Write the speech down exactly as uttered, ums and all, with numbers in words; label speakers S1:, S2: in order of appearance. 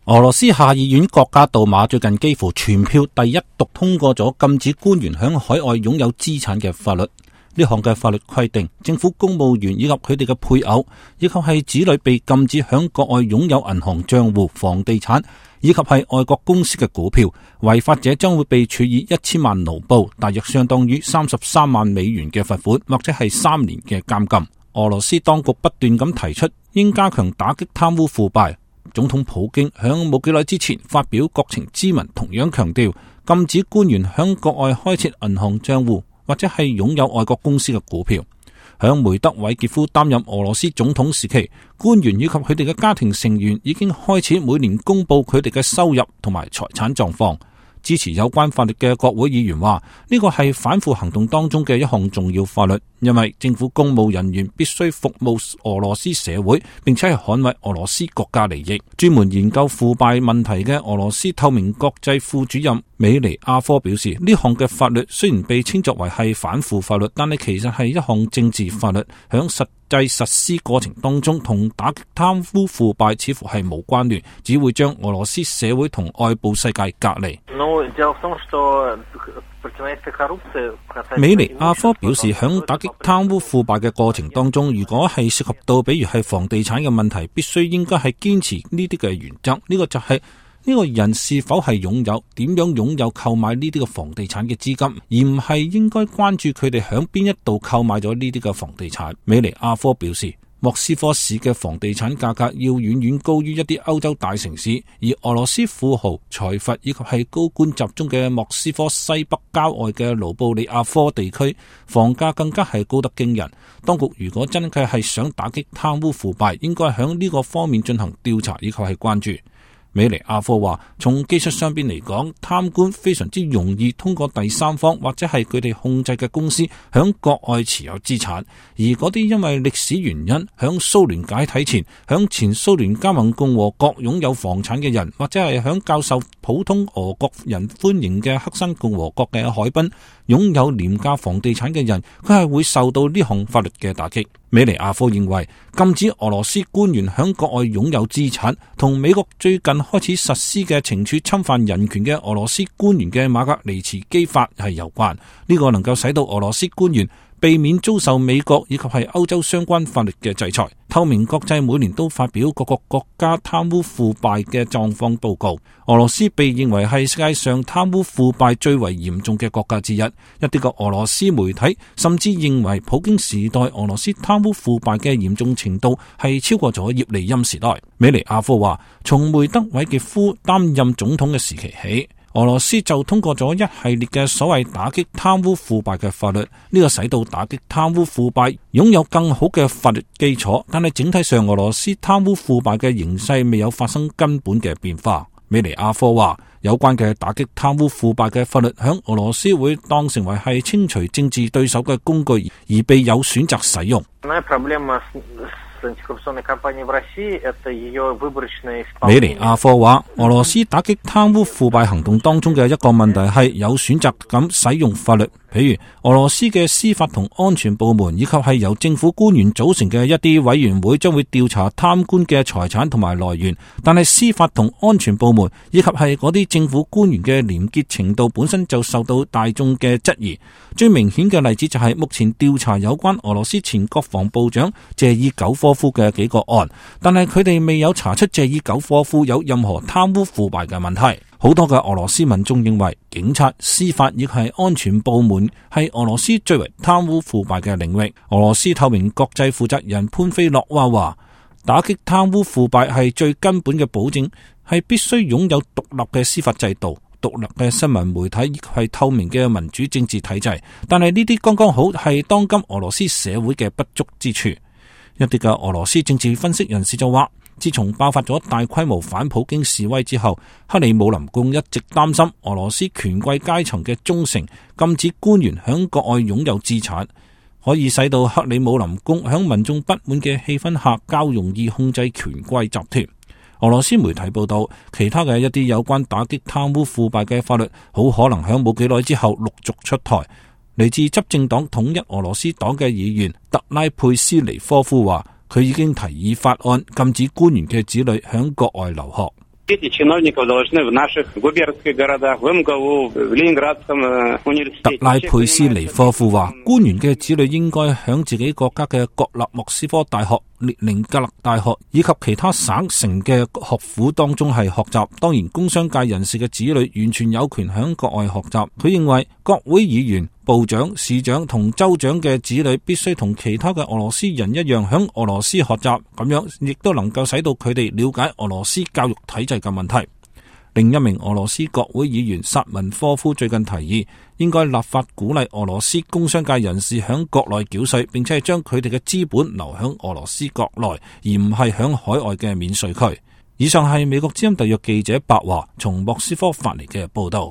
S1: 俄羅斯下議院國家杜馬最近幾乎全票第一讀通過咗禁止官員響海外擁有資產嘅法律。呢項嘅法律規定，政府公務員以及佢哋嘅配偶，以及係子女被禁止響國外擁有銀行賬戶、房地產以及係外國公司嘅股票。違法者將會被處以一千萬盧布，大約相當於三十三萬美元嘅罰款，或者係三年嘅監禁。俄羅斯當局不斷咁提出應加強打擊貪污腐敗。總統普京響冇幾耐之前發表國情咨文，同樣強調禁止官員響國外開設銀行賬戶或者係擁有外國公司嘅股票。響梅德韋傑夫擔任俄羅斯總統時期，官員以及佢哋嘅家庭成員已經開始每年公布佢哋嘅收入同埋財產狀況。支持有關法律嘅國會議員話，呢個係反腐行動當中嘅一項重要法律，因為政府公務人員必須服務俄羅斯社會，並且係捍衛俄羅斯國家利益。專門研究腐敗問題嘅俄羅斯透明國際副主任美尼亞科表示，呢項嘅法律雖然被稱作為係反腐法律，但係其實係一項政治法律，響實際實施過程當中同打擊貪污腐敗似乎係冇關聯，只會將俄羅斯社會同外部世界隔離。美尼亞科表示，響打擊貪污腐敗嘅過程當中，如果係涉及到比如係房地產嘅問題，必須應該係堅持呢啲嘅原則。呢、這個就係、是、呢個人是否係擁有、點樣擁有購買呢啲嘅房地產嘅資金，而唔係應該關注佢哋響邊一度購買咗呢啲嘅房地產。美尼亞科表示，莫斯科市嘅房地產價格要遠遠高於一啲歐洲大城市，而俄羅斯富豪、財閥以及係高官集中嘅莫斯科西北郊外嘅盧布里亞科地區，房價更加係高得驚人。當局如果真嘅係想打擊貪污腐敗，應該響呢個方面進行調查以及係關注。美尼亞科話，從技術上邊嚟講，貪官非常之容易通過第三方或者係佢哋控制嘅公司響國外持有資產，而嗰啲因為歷史原因響蘇聯解體前響前蘇聯加盟共和國擁有房產嘅人，或者係響較受普通俄國人歡迎嘅黑山共和國嘅海濱擁有廉價房地產嘅人，佢係會受到呢項法律嘅打擊。美尼亞科認為，禁止俄羅斯官員響國外擁有資產，同美國最近開始實施嘅懲處侵犯人權嘅俄羅斯官員嘅馬格尼茨基法係有關。呢、這個能夠使到俄羅斯官員避免遭受美國以及係歐洲相關法律嘅制裁。透明國際每年都發表各個國家貪污腐敗嘅狀況報告。俄羅斯被認為係世界上貪污腐敗最為嚴重嘅國家之一。一啲個俄羅斯媒體甚至認為普京時代俄羅斯貪污腐敗嘅嚴重程度係超過咗葉利欽時代。美尼亞科話，從梅德韋傑夫擔任總統嘅時期起，俄羅斯就通過咗一系列嘅所謂打擊貪污腐敗嘅法律，呢、這個使到打擊貪污腐敗擁有更好嘅法律基礎，但係整體上俄羅斯貪污腐敗嘅形勢未有發生根本嘅變化。美尼亞科話，有關嘅打擊貪污腐敗嘅法律響俄羅斯會當成為係清除政治對手嘅工具，而被有選擇使用。美尼亞科話，俄羅斯打擊貪污腐敗行動當中嘅一個問題係有選擇咁使用法律，譬如俄羅斯嘅司法同安全部門以及係由政府官員組成嘅一啲委員會將會調查貪官嘅財產同埋來源，但係司法同安全部門以及係嗰啲政府官員嘅廉潔程度本身就受到大眾嘅質疑。最明顯嘅例子就係目前調查有關俄羅斯前國防部長謝爾久科夫嘅幾個案，但係佢哋未有查出謝爾久科夫有任何貪污腐敗嘅問題。好多嘅俄羅斯民眾認為警察、司法亦係安全部門係俄羅斯最為貪污腐敗嘅領域。俄羅斯透明國際負責人潘菲洛娃話，打擊貪污腐敗係最根本嘅保證，係必須擁有獨立嘅司法制度、獨立嘅新聞媒體以及係透明嘅民主政治體制。但係呢啲剛剛好係當今俄羅斯社會嘅不足之處。一啲嘅俄羅斯政治分析人士就話，自從爆發咗大規模反普京示威之後，克里姆林宮一直擔心俄羅斯權貴階層嘅忠誠，禁止官員響國外擁有資產，可以使到克里姆林宮響民眾不滿嘅氣氛下較容易控制權貴集團。俄羅斯媒體報道，其他嘅一啲有關打擊貪污腐敗嘅法律，好可能響冇幾耐之後陸續出台。嚟自執政黨統一俄羅斯黨嘅議員特拉佩斯尼科夫話，佢已經提議法案禁止官員嘅子女響國外留學。 特拉佩斯尼科夫話，官員嘅子女應該響自己國家嘅國立莫斯科大學、列寧格勒大學以及其他省城嘅學府當中係學習。當然，工商界人士嘅子女完全有權響國外學習。佢認為，國會議員、部長、市長同州長嘅子女必須同其他嘅俄羅斯人一樣響俄羅斯學習，咁樣亦都能夠使到佢哋了解俄羅斯教育體制嘅問題。另一名俄羅斯國會議員薩文科夫最近提議，應該立法鼓勵俄羅斯工商界人士響國內繳稅，並且係將佢哋嘅資本留響俄羅斯國內，而唔係響海外嘅免稅區。以上係美國之音特約記者白華從莫斯科發嚟嘅報道。